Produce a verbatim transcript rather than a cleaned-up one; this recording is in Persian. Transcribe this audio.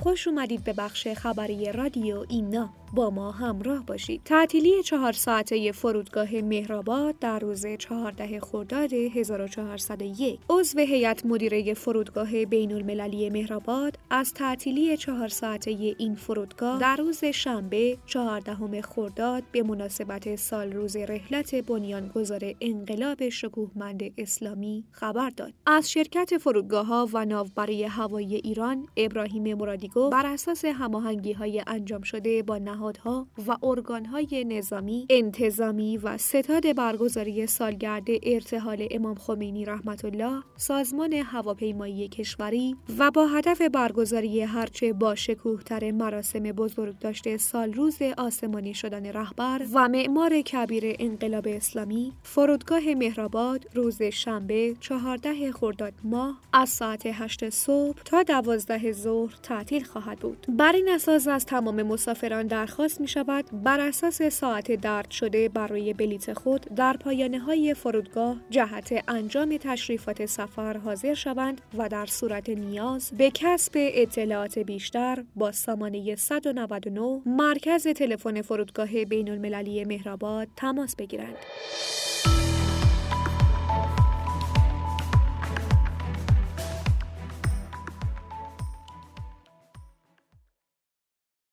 خوش اومدید به بخش خبری رادیو ایمنا. با ما همراه باشید. تعطیلی چهار ساعته فرودگاه مهرآباد در روز چهاردهم خرداد هزار و چهارصد و یک. عضو هیئت مدیره فرودگاه بین‌المللی مهرآباد از تعطیلی چهار ساعته این فرودگاه در روز شنبه چهاردهم خرداد به مناسبت سال روز رحلت بنیانگذار انقلاب شکوهمند اسلامی خبر داد. از شرکت فرودگاه‌ها و ناوبری هوایی ایران ابراهیم مرادی گفت بر اساس هماهنگی‌های انجام شده با نهادها و ارگان‌های نظامی، انتظامی و ستاد برگزاری سالگرد ارتحال امام خمینی رحمت الله، سازمان هواپیمایی کشوری و با هدف برگزاری هرچه با شکوه‌تر مراسم بزرگداشت سال روز آسمانی شدن رهبر و معمار کبیر انقلاب اسلامی، فرودگاه مهرآباد روز شنبه چهاردهم خرداد ماه از ساعت هشت صبح تا دوازده ظهر تعطیل خواهد بود. بر این اساس از تمام مسافران درخواست می شود بر اساس ساعت درج شده برای بلیط خود در پایانه‌های فرودگاه جهت انجام تشریفات سفر حاضر شوند و در صورت نیاز به کسب اطلاعات بیشتر با سامانه صد و نود و نه مرکز تلفن فرودگاه بین‌المللی مهرآباد تماس بگیرند.